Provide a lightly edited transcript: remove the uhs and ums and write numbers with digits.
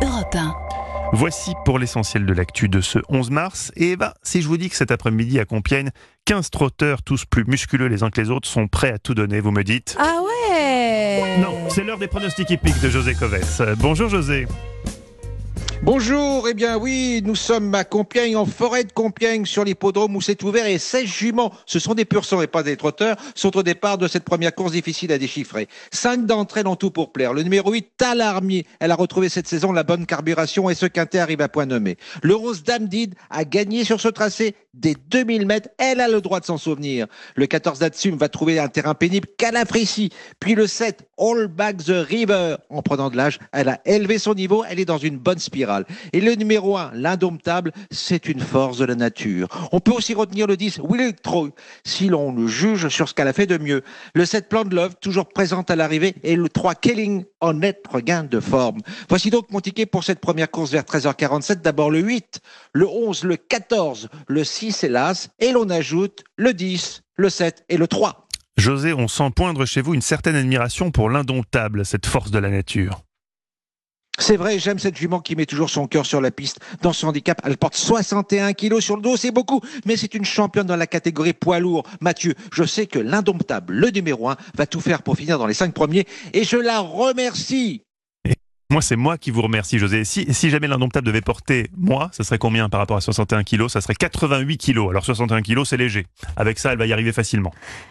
Europe 1. Voici pour l'essentiel de l'actu de ce 11 mars. Et si je vous dis que cet après-midi à Compiègne, 15 trotteurs, tous plus musculeux les uns que les autres, sont prêts à tout donner, vous me dites? Ah ouais! Non, c'est l'heure des pronostics hippiques de José Covès. Bonjour José. Bonjour, eh bien oui, nous sommes à Compiègne, en forêt de Compiègne, sur l'hippodrome où c'est ouvert et 16 juments, ce sont des pur sang et pas des trotteurs, sont au départ de cette première course difficile à déchiffrer. 5 d'entre elles ont tout pour plaire. Le numéro 8, Talarmier, elle a retrouvé cette saison la bonne carburation et ce quintet arrive à point nommé. Le 11, Dame Did, a gagné sur ce tracé des 2000 mètres, elle a le droit de s'en souvenir. Le 14, Datsum, va trouver un terrain pénible, Calafrissi. Puis le 7, All Back the River, en prenant de l'âge, elle a élevé son niveau, elle est dans une bonne spirale. Et le numéro 1, l'Indomptable, c'est une force de la nature. On peut aussi retenir le 10, Will Troy, si l'on le juge sur ce qu'elle a fait de mieux. Le 7, Plan de Love, toujours présente à l'arrivée. Et le 3, Killing, en net regain de forme. Voici donc mon ticket pour cette première course vers 13h47. D'abord le 8, le 11, le 14, le 6, hélas. Et l'on ajoute le 10, le 7 et le 3. José, on sent poindre chez vous une certaine admiration pour l'Indomptable, cette force de la nature. C'est vrai, j'aime cette jument qui met toujours son cœur sur la piste. Dans son handicap, elle porte 61 kilos sur le dos, c'est beaucoup, mais c'est une championne dans la catégorie poids lourd. Mathieu, je sais que l'Indomptable, le numéro 1, va tout faire pour finir dans les 5 premiers et je la remercie. Moi, c'est moi qui vous remercie, José. Si jamais l'Indomptable devait porter moi, ça serait combien par rapport à 61 kilos? Ça serait 88 kilos. Alors 61 kilos, c'est léger. Avec ça, elle va y arriver facilement.